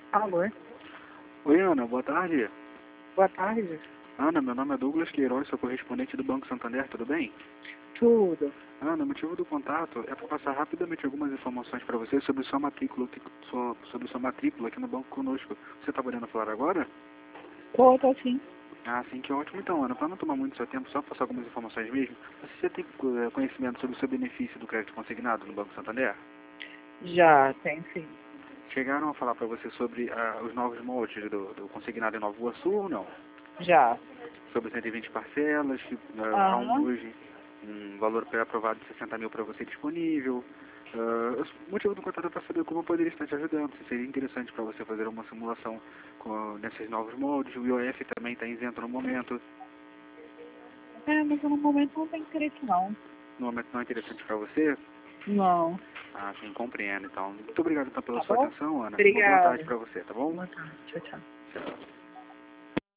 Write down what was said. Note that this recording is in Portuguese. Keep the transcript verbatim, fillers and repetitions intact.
Alô? Oi, Ana, boa tarde. Boa tarde. Ana, meu nome é Douglas Queiroz, sou correspondente do Banco Santander, tudo bem? Tudo. Ana, o motivo do contato é para passar rapidamente algumas informações para você sobre sua matrícula, sua- sobre sua matrícula aqui no banco conosco. Você está podendo falar agora? Tô, tô sim. Ah, sim, que ótimo. Então, Ana, para não tomar muito seu tempo, só passar algumas informações mesmo, você já tem eh, conhecimento sobre o seu benefício do crédito consignado no Banco Santander? Já, tem sim. Chegaram a falar para você sobre ah, os novos moldes do, do consignado em Nova Iguaçu ou não? Já. Sobre cento e vinte parcelas, que ah, há um Aham. hoje um valor pré-aprovado de sessenta mil para você disponível. Ah, o motivo do contato é para saber como eu poderia estar te ajudando, se seria interessante para você fazer uma simulação com, nesses novos moldes. O I O F também está isento no momento. É, mas eu no momento não tenho interesse não. No momento não é interessante para você? Não. Ah, sim, compreendo. Então, muito obrigado então, pela Tá sua bom? atenção, Ana. Uma boa tarde Obrigada. para você, tá bom? Boa tarde. Tchau, tchau. Tchau.